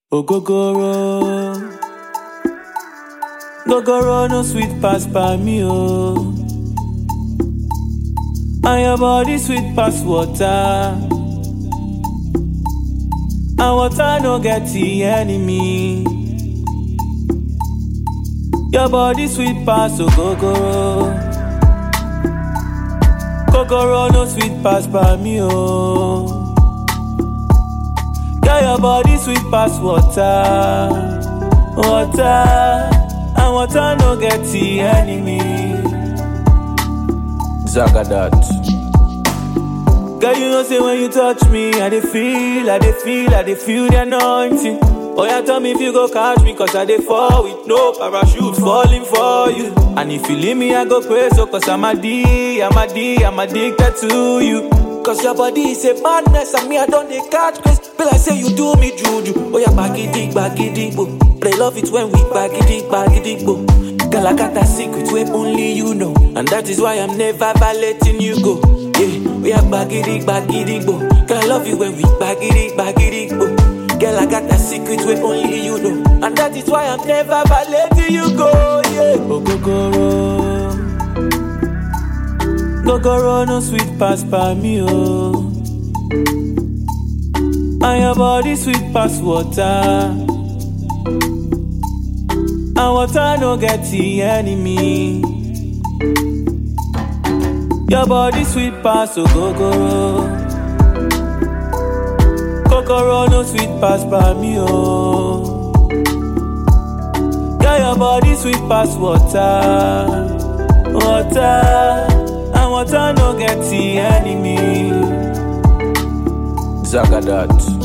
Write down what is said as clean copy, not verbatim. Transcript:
Ogogoro, Gogoro no sweet pass by me, oh. And your body sweet pass water. And water no get the enemy. Your body sweet pass, Ogogoro. Gogoro no sweet pass by me, oh. Girl, your body sweet pass water, water, and water no get the enemy. Zagadat. Girl, you know say when you touch me, I dey feel the anointing. Oh yeah, tell me if you go catch me, cause I dey fall with no parachute falling for you. And if you leave me, I go crazy, so cause I'm addicted to you. Cause your body is a madness, and me I don't dey catch grace. Feel like say you do me juju. Oh yeah, bagidi, bo. But I love it when we bagidi, bo. Girl, I got that secret where only you know, and that is why I'm never letting you go. Yeah, we are bagidi, bo. Girl, I love you when we bagidi, bo. Girl, I got that secret where only you know, and that is why I'm never letting you go. Yeah, Ogogoro, Gogoro no sweet pass by me, oh. And your body sweet pass water. And water no get the enemy. Your body sweet pass, Ogogoro. Gogoro no sweet pass by me, oh. Yeah, your body sweet pass water, water, and water no get the enemy. Zagadat.